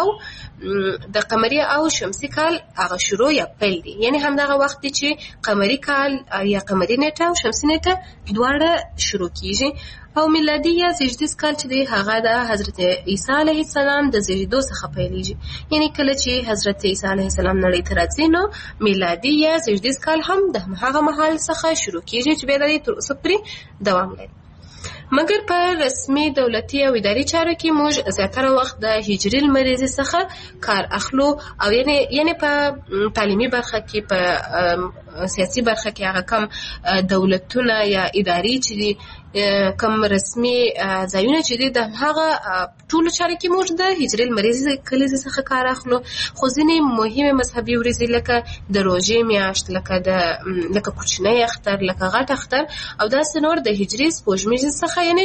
د قمري او شمسي کال هغه شروع یا پیل دی. یعنی همدغه وخت دی چې قمري کال یا قمري نیټه او شمسي نیټه دواړه شروع کیږي. او میلادي یا زیږدیز کال چې دی هغه د حضرت عیسی علیه السلام د زیږیدو څخه پیلېږي. یعنی کله چې حضرت عیسی علیه السلام نړۍ ته راځي، نو میلادي یا زیږدیز کال هم د هغه مهال څخه شروع کیږي چې بیا د تر اوسه پورې دوام لري. مګر په رسمي دولتي او اداري چارو کې موږ زیاتره وخت د هجري لمریزې څخه کار اخلو. او یعنی یعنی په تعلیمي برخه کې، په سیاسي برخه کې هغه کم دولتونه یا اداري چې دي، کم رسمي ځایونه چې دي، د هغه ټولو چارو کې موږ د هجري لمریزې کلیزې څخه کار اخلو. خو ځینې مهمې مذهبي ورځې لکه د روژې میاشت، لکه د لکه کوچنی اختر، لکه غټ اختر او داسې نور د هجري سپوږمیزې څخه یعنی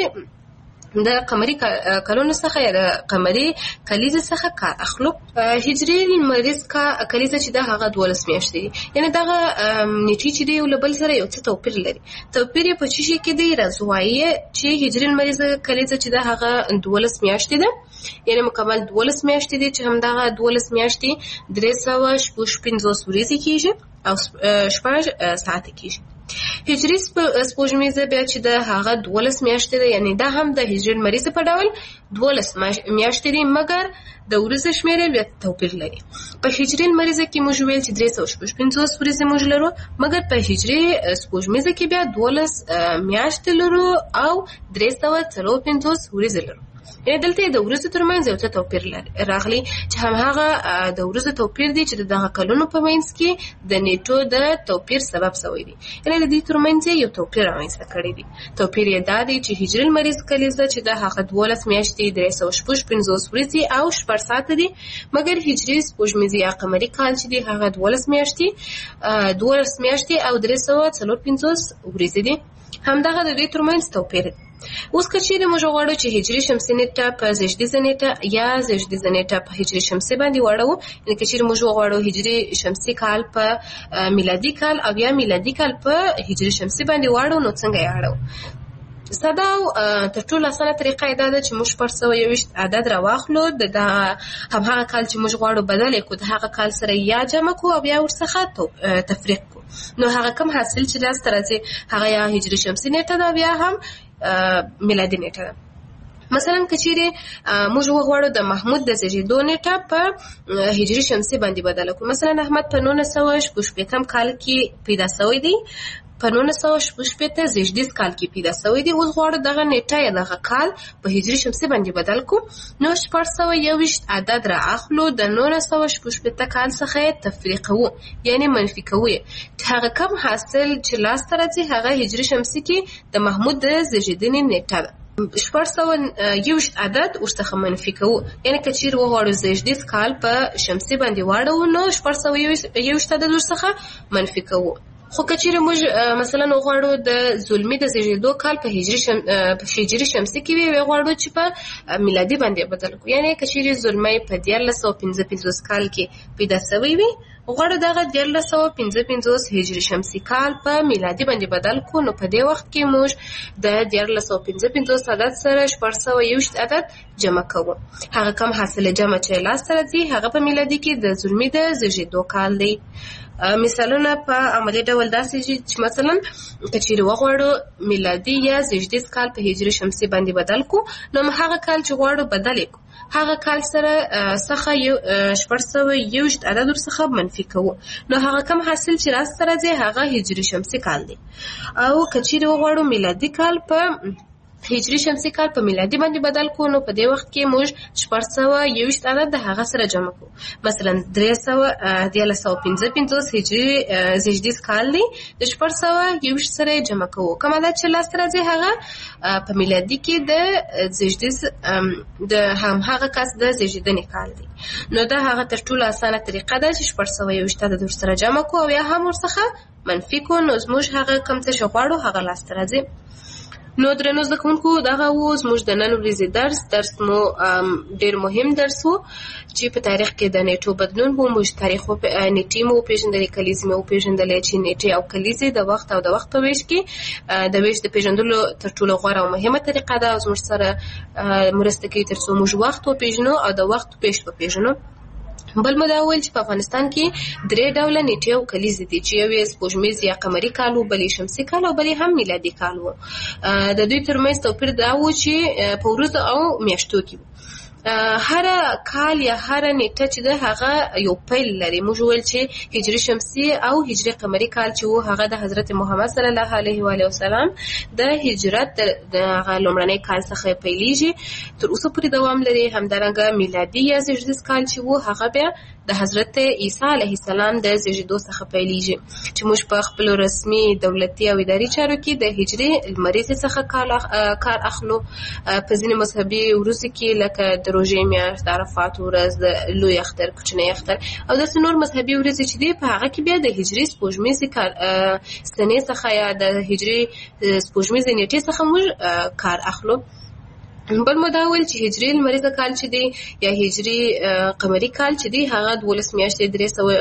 د قمري کلونو څخه یا د قمري کلیزې څخه کار اخلو. هجري لمریز کلیزه چې ده هغه دولس میاشتې دي. یعنی دغه نیټې چې دی یو له بل سره یو څه توپیر لري. توپیر یې په څه شي کې دی؟ راځو وایي چې هجري لمریزه کلیزه چې ده هغه دولس میاشتې ده، یعنی مکمل دولس میاشتې دي چې همدغه دولس میاشتې درې سوه شپږ پنځوس ورځې کېږي او شپږ ساعته کېږي. هجري سپوږمیزه بیا چې ده هغه دولس میاشتې ده، یعنی دا هم د هجري لمریزې په ډول دولس میاشتې دي، مګر د ورځو شمېر یې بیا توپیر لري. په هجري لمریزه کې موږ ویل چې درې سوه شپږ پنځوس ورځې موږ لرو، مګر په هجري سپوږمیزه کې بیا دولس میاشتې لرو او درې سوه څلور پنځوس ورځې لرو. یعنی دلته د ورځو ترمنځ یو څه توپیر راغلی چې همهغه د ورځو توپیر دی چې د دغه کلونو په منځ کې د نیټو د توپیر سبب شوی دی. یعنی د دې ترمنځ یو توپیر رامنځته کړی دی. توپیر یې دا دی چې هجري لمریز کلیزه چې د هغه دولس میاشتې درې سوه شپږ پنځوس ورځې او شپږ ساعته دي، مګر هجري سپوږمیزې یا قمري کال چې دی هغه دولس میاشتې دولس میاشتې او درې سوه څلور پنځوس ورځې دي. همدغه د دې ترمنځ توپیر دی. اوس که چیرې موږ غواړو چې هجري شمسي نیټه په زیږدیزه نیټه یا زیږدیزه نیټه په هجري شمسي باندې واړوو، یعنې که چیرې موږ وغواړو هجري شمسي کال په میلادي کال او یا میلادي کال په هجري شمسي باندې واړو، نو څنګه یې اړوو؟ ساده او تر ټولو اسانه طریقه دا ده چې موږ شپږ سوه یوویشت عدد راواخلو، د همهغه کال چې موږ غواړو بدل یې کړو د هغه کال سره یا جمع کړو او بیا ورڅخه تفریق کړو. نو هغه کم حاصل چې لاسته راځي هغه یا هجري شمسي نیټه ده بیا هم میلادي نیټه ده. مثلا کچیرې موږ وغواړو د محمود د زیږېدو نیټه په هجري شمسي باندې بدله کړو. مثلا احمد په نولس سوه شپږ شپېتم کال کې پیدا شوی دی، په نولس سوه شپږ شپېته زیږدیز کال کې پیدا شوی دی. اوس غواړو دغه نیټه یا دغه کال په هجري شمسي باندې بدل کړو. نو شپږ سوه یوویشت عدد را اخلو، د نولس سوه شپږ شپېته کال څخه یې تفریقوو یعنی منفي کوو. هغه کم حاصل چې لاسته راځي هغه هجري شمسي کې د محمود د زیږېدنې نیټه ده. شپږ سوه یوویشت عدد ورڅخه منفي کوو، یعنی که چیرې وغواړو زیږدیز کال په شمسي باندې واړوو نو شپږ سوه یوویشت عدد ورڅخه منفي کوو. خو که چیرې موږ مثلا وغواړو د زلمي د زیږېدو کال په هجري شم... په هجري شمسي کې وي، وغواړو چې په میلادي باندې بدل کړو، یعنی که چیرې زلمي په دیارلس سوه پنځه پنځوس کال کې پیدا شوی وي غواړو دغه دیارلس سوه پنځه پنځوس هجري شمسي کال په میلادي باندې بدل کړو. نو په دې وخت کې موږ د دیارلس سوه پنځه پنځوس عدد سره شپږ سوه یوویشت عدد جمع کوو. هغه کم حاصل جمع چې لاسته راځي هغه په میلادي کې د زلمي د زیږېدو کال دی. مثالونه په عملي ډول داسې چې مثلا که چیرې وغواړو میلادي یا زیږدیز کال په هجري شمسي باندې بدل کړو نو هغه کال چې غواړو بدل کړو هغه کال سره څخه یو شپږ سوه یوویشت عدد ورڅخه منفي کوو. نو هغه کم حاصل چې لاسته راځي هغه هجري شمسي کال دی. او که چیرې وغواړو میلادي کال په هجري شمسي کال په میلادي باندې بدل کړو نو په دې وخت کې موږ شپږ سوه یوویشت عدد د هغه سره جمع کړو. مثلا درې سوه دیارلس سوه پنځه پنځوس هجري زیږدیز کال دی، د شپږ سوه یوویشت سره جمع کوو. کوم عدد چې لاسته راځي هغه په میلادي کې د زیږدیز د همهغه کس د زیږېدنې کال دی. نو دا هغه تر ټولو اسانه طریقه ده چې شپږ سوه یوویشت عدد ورسره جمع کړو او یا هم ورڅخه منفي کړو. نو زموږ هغه کوم څه چې غواړو هغه لاسته راځي. نو درنو زده کوونکو دغه و زموږ د نن ورځې درس درس مو ډېر مهم درس و چې په تاریخ کې د نیټو بدلون و. موږ تاریخ نیټې مو وپېژندلې، کلیزې مو وپېژندلې چې نیټې او کلیزې د وخت او د وخت په ویش کې د ویش د پېژندلو تر ټولو غوره او مهمه طریقه ده او زموږ سره مرسته کوي تر څو موږ وخت وپېژنو او د وخت پېش وپېژنو. بل مو دا وویل چې په افغانستان کې درې ډوله نیټې او کلیزې دي چې یو یې سپوږمیز یا قمري کال و، بل یې شمسي کال او بل یې هم میلادي کال و. د دوی ترمنځ توپیر دا و چې په ورځو او میاشتو کې و. هر کال یا هر نیټه چې ده هغه یو پیل لري. موږ ویل چې هجري شمسي او هجري قمري کال چې و هغه د حضرت محمد صلی الله علیه و آله وسلم د هجرت د هغه لومړنی کال څخه پیلیږي تر اوسه پورې دوام لري. همدارنګه میلادي یا زیږدیز کال چې و هغه بیا د حضرت عیسی علیه السلام د زیږېدو څخه پیلیږي چې موږ په خپل رسمي دولتي او اداري چارو کې د هجري لمریزې څخه کار اخلو. په ځینې مذهبي ورځو کې لکه د روژې میاشت، د عرفات ورځ، د لوی اختر، کوچنی اختر او داسې نور مذهبي ورځې چې دي په هغه کې بیا د هجري سپوږمیزې ستنې څخه یا د هجري سپوږمیزې نیټې څخه موږ کار اخلو. بل مو دا ویل چې هجري لمریزه کال چې دی یا هجري قمري کال چې دی هغه دولس میاشتې درې سوه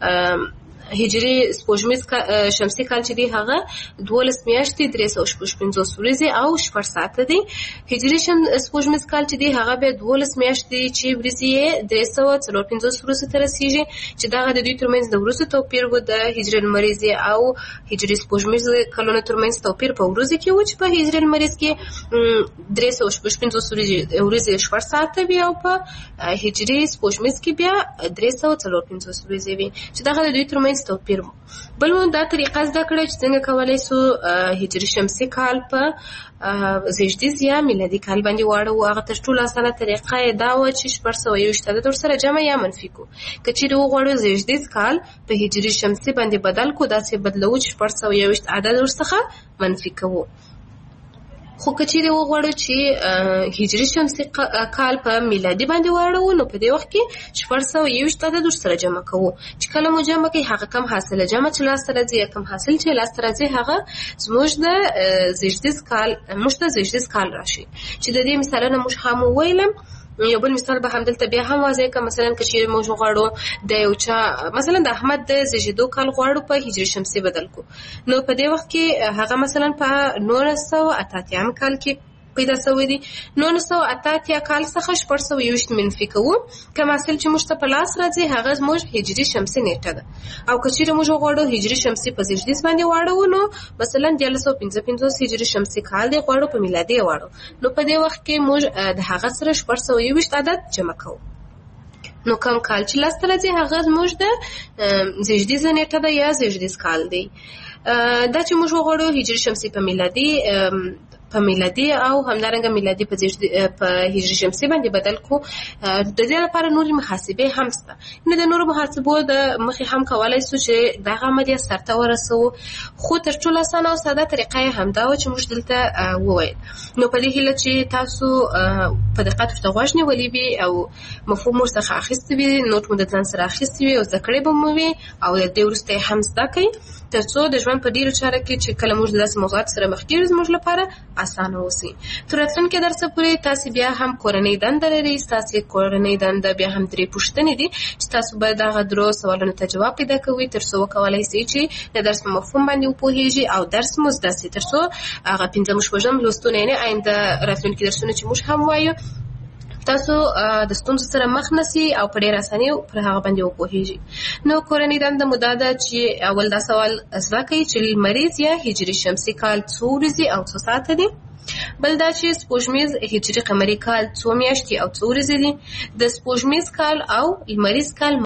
هجري سپوږمیز شمسي کال چې دی هغه دولس میاشتې درې سوه شپږ پنځوس ورځې او شپږ ساعته دی. هجري سپوږمیز کال چې دی هغه بیا دولس میاشتې چې ورځې یې درې سوه څلور پنځوس ورځو ته رسیږي چې دغه د دوی ترمنځ د ورځو توپیر و. د هجري لمریزې او هجري سپوږمیز کلونو ترمنځ توپیر په ورځو کې و چې په هجري لمریز کې درې سوه شپږ پنځوس ورځې شپږ ساعته وي او په هجري سپوږمیز کې بیا درې سوه څلور پنځوس ورځې وي چې دغه د دوی ترمنځ توپیر مو. بل مو دا طریقه زده کړه چې څنګه کولی سو هجري شمسي کال په زیږدیز یا میلادي کال باندې واړو. هغه تر ټولو اسانه طریقه یې دا وه چې شپږ سوه یوویشت عدد ورسره جمع یا منفي کړو. که چیرې وغواړو زیږدیز کال په هجري شمسي باندې بدل کړو داسې بدلوو چې شپږ سوه یوویشت عدد ورڅخه منفي کوو. خو که چیرې وغواړو چې هجري شمسي کال په میلادي باندې واړو نو په دې وخت کې شپږ سوه یوویشت عدد ورسره جمع کوو. چې کله مو جمع کوي هغه کم حاصله جمع چې لاسته راځي یا کم حاصل چې لاسته راځي هغه زموږ د زیږدیز کال موږ د زیږدیز کال راشي چې د دې مثالونه موږ هم وویلم یو بل مثال به همدلته بیا هم واضح کړم، مثلا که چیرې موږ غواړو د یو چا مثلا د احمد د زیږېدو کال غواړو په هجري شمسي بدل کو، نو په دې وخت کې هغه مثلا په نولس سوه اته اتیایم کال کې پیدا شوی دی. نولس سوه اته اتیا کال څخه شپږ سوه یوویشت منفي کوو، کوم حاصل چې موږ ته په لاس راځي هغه زموږ هجري شمسي نیټه ده. او که چیرې موږ غواړو هجري شمسي په زیږدیز باندې واړو، نو مثلا دیارلس سوه پنځه پنځوس هجري شمسي کال دی غواړو په میلادي واړو، نو په دې وخت کې موږ د هغه سره شپږ سوه یوویشت عدد جمع کوو. نو کوم کال چې لاس ته راځي هغه زموږ د زیږدیز نیټه ده یا زیږدیز کال دی. دا چې موږ غواړو هجري شمسي په میلادي په میلادي او همدارنګه میلادي په په هجري شمسي باندې بدل کو، د دې لپاره نورې محاسبې هم شته. نو د نورو محاسبو د مخې هم کولای شو چې دغه عملیه سرته ورسوو، خو تر ټولو اسانه او ساده طریقه یې همدا وه چې موږ دلته وویل. نو په دې هیله چې تاسو په دقت ورته غوږ نیولی وي او مفهوم ورڅخه اخیستی وي، نوټ مو د ځان سره اخیستی وي او زده کړی به مو وي او د دې وروسته یې هم زده کوئ، تر څو د ژوند په ډېرو چاره کې چې کله موږ د داسې موضوعاتو سره مخ کېږو زموږ لپاره اسانه اوسي. تر راتلونکي درسه پورې تاسې بیا هم کورنۍ دنده لرئ. ستاسې کورنۍ دنده بیا هم درې پوښتنې دي چې تاسو باید دغه درو سوالونو ته جواب پیدا کوئ تر څو وکولای شئ چې د درس په مفهوم باندې وپوهیږئ او درس مو زده شي، تر څو هغه پنځم شپږم لوستونه یعنې آینده راتلونکي درسونه چې موږ هم وایو تاسو د ستونزو سره مخ نسی او په ډېره اسانۍ پر هغه باندې وپوهیږئ. نو کورنۍ دنده مو دا ده چې اول دا سوال زده کړئ چې لمریز یا هجري شمسي کال څو ورځې او څو ساعته دي. بل دا چې سپوږمیز هجري قمري کال څو میاشتې او څو ورځې دي. د سپوږمیز کال او لمریز کال